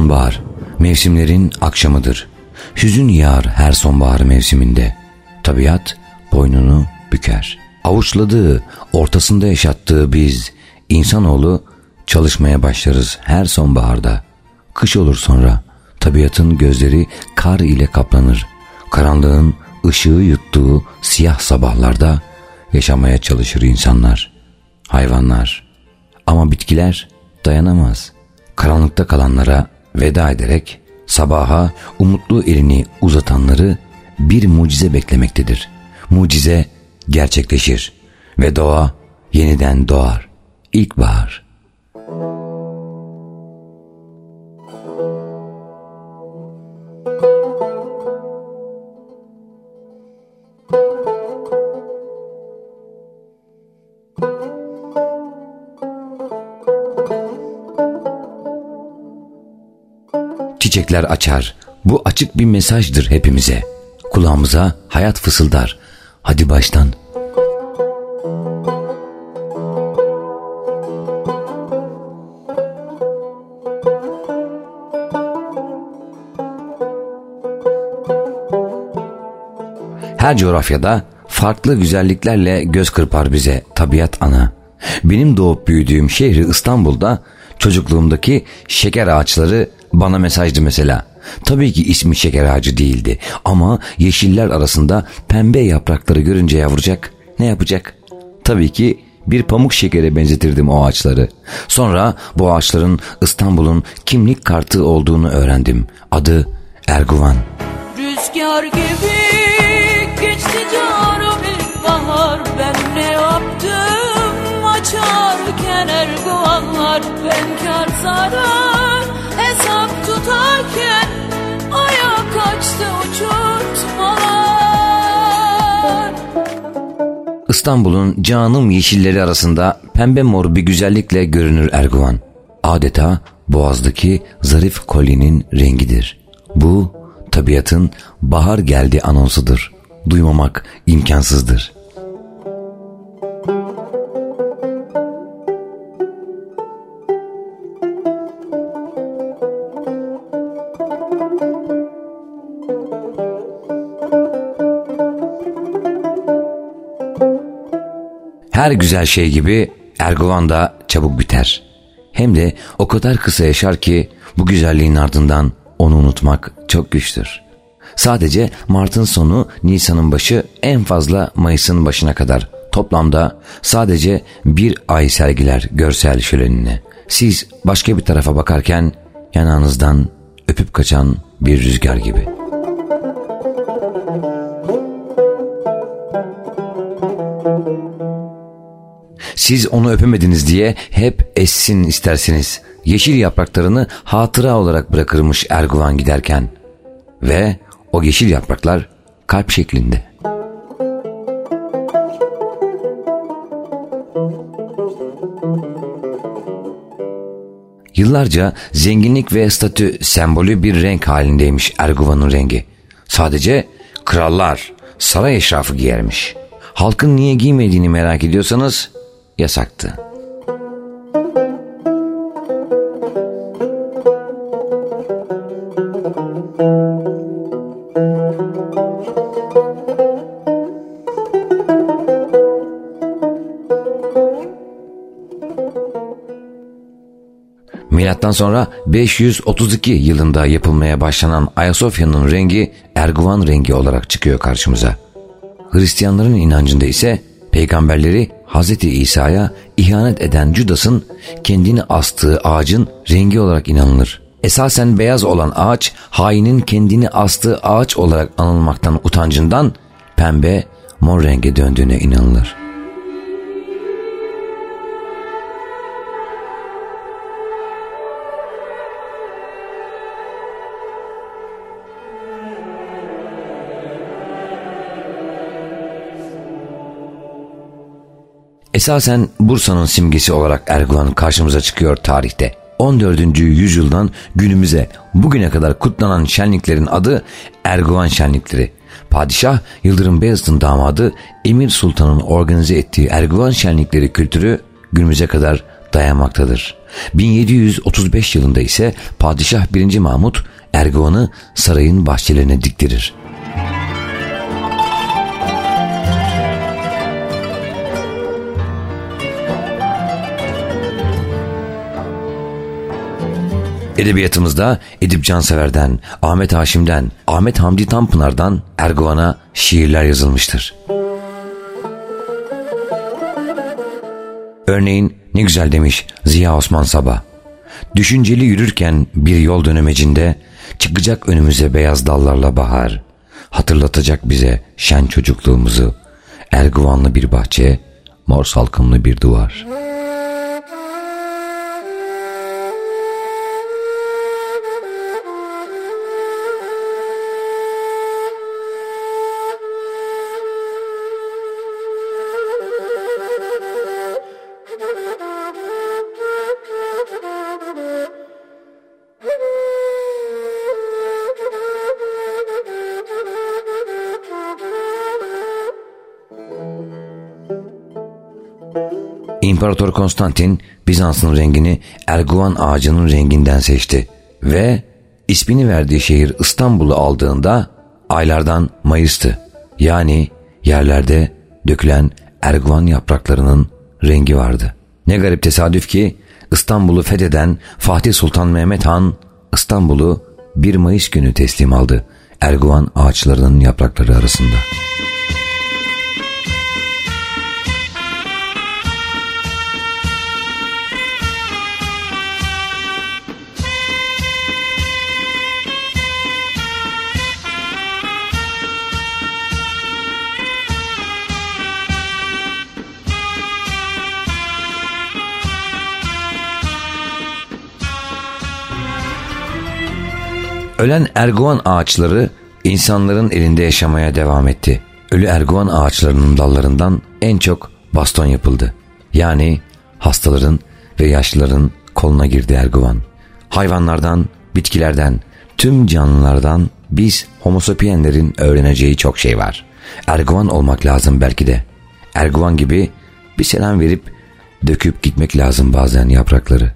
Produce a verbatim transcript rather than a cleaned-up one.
Sonbahar, mevsimlerin akşamıdır. Hüzün yağar her sonbahar mevsiminde. Tabiat boynunu büker. Avuçladığı, ortasında yaşattığı biz, insanoğlu çalışmaya başlarız her sonbaharda. Kış olur sonra, tabiatın gözleri kar ile kaplanır. Karanlığın ışığı yuttuğu siyah sabahlarda yaşamaya çalışır insanlar, hayvanlar. Ama bitkiler dayanamaz. Karanlıkta kalanlara veda ederek sabaha umutlu elini uzatanları bir mucize beklemektedir. Mucize gerçekleşir ve doğa yeniden doğar. İlkbahar. Çiçekler açar. Bu açık bir mesajdır hepimize. Kulağımıza hayat fısıldar. Hadi baştan. Her coğrafyada farklı güzelliklerle göz kırpar bize tabiat ana. Benim doğup büyüdüğüm şehri İstanbul'da çocukluğumdaki şeker ağaçları bana mesajdı mesela. Tabii ki ismi şeker ağacı değildi ama yeşiller arasında pembe yaprakları görünce yavrucak ne yapacak? Tabii ki bir pamuk şekere benzetirdim o ağaçları. Sonra bu ağaçların İstanbul'un kimlik kartı olduğunu öğrendim. Adı Erguvan. Rüzgar gibi geçti canım ilkbahar, ben ne yaptım açarken erguvanlar, ben kar zarar hesap tutarken aya kaçtı uçurtmalar. İstanbul'un canım yeşilleri arasında pembe mor bir güzellikle görünür Erguvan. Adeta boğazdaki zarif kolyenin rengidir. Bu tabiatın bahar geldi anonsudur. Duymamak imkansızdır. Her güzel şey gibi Erguvan da çabuk biter. Hem de o kadar kısa yaşar ki bu güzelliğin ardından onu unutmak çok güçtür. Sadece Mart'ın sonu, Nisan'ın başı, en fazla Mayıs'ın başına kadar. Toplamda sadece bir ay sergiler görsel şölenine. Siz başka bir tarafa bakarken yanağınızdan öpüp kaçan bir rüzgar gibi. Siz onu öpemediniz diye hep essin istersiniz. Yeşil yapraklarını hatıra olarak bırakırmış Erguvan giderken. Ve o yeşil yapraklar kalp şeklinde. Yıllarca zenginlik ve statü sembolü bir renk halindeymiş Erguvan'ın rengi. Sadece krallar, saray eşrafı giyermiş. Halkın niye giymediğini merak ediyorsanız yasaktı. Milattan sonra beş yüz otuz iki yılında yapılmaya başlanan Ayasofya'nın rengi Erguvan rengi olarak çıkıyor karşımıza. Hristiyanların inancında ise peygamberleri Hazreti İsa'ya ihanet eden Judas'ın kendini astığı ağacın rengi olarak inanılır. Esasen beyaz olan ağaç hainin kendini astığı ağaç olarak anılmaktan utancından pembe mor renge döndüğüne inanılır. Esasen Bursa'nın simgesi olarak Erguvan karşımıza çıkıyor tarihte. on dördüncü yüzyıldan günümüze bugüne kadar kutlanan şenliklerin adı Erguvan şenlikleri. Padişah Yıldırım Beyazıt'ın damadı Emir Sultan'ın organize ettiği Erguvan şenlikleri kültürü günümüze kadar dayanmaktadır. bin yedi yüz otuz beş yılında ise Padişah birinci Mahmut Erguvan'ı sarayın bahçelerine diktirir. Edebiyatımızda Edip Cansever'den, Ahmet Haşim'den, Ahmet Hamdi Tanpınar'dan Erguvan'a şiirler yazılmıştır. Örneğin ne güzel demiş Ziya Osman Sabah: düşünceli yürürken bir yol dönemecinde çıkacak önümüze beyaz dallarla bahar, hatırlatacak bize şen çocukluğumuzu, Erguvanlı bir bahçe, mor salkımlı bir duvar. İmparator Konstantin Bizans'ın rengini Erguvan ağacının renginden seçti ve ismini verdiği şehir İstanbul'u aldığında aylardan Mayıs'tı. Yani yerlerde dökülen Erguvan yapraklarının rengi vardı. Ne garip tesadüf ki İstanbul'u fetheden Fatih Sultan Mehmet Han İstanbul'u bir Mayıs günü teslim aldı Erguvan ağaçlarının yaprakları arasında. Ölen Erguvan ağaçları insanların elinde yaşamaya devam etti. Ölü Erguvan ağaçlarının dallarından en çok baston yapıldı. Yani hastaların ve yaşlıların koluna girdi Erguvan. Hayvanlardan, bitkilerden, tüm canlılardan biz Homo sapienslerin öğreneceği çok şey var. Erguvan olmak lazım belki de. Erguvan gibi bir selam verip döküp gitmek lazım bazen yaprakları.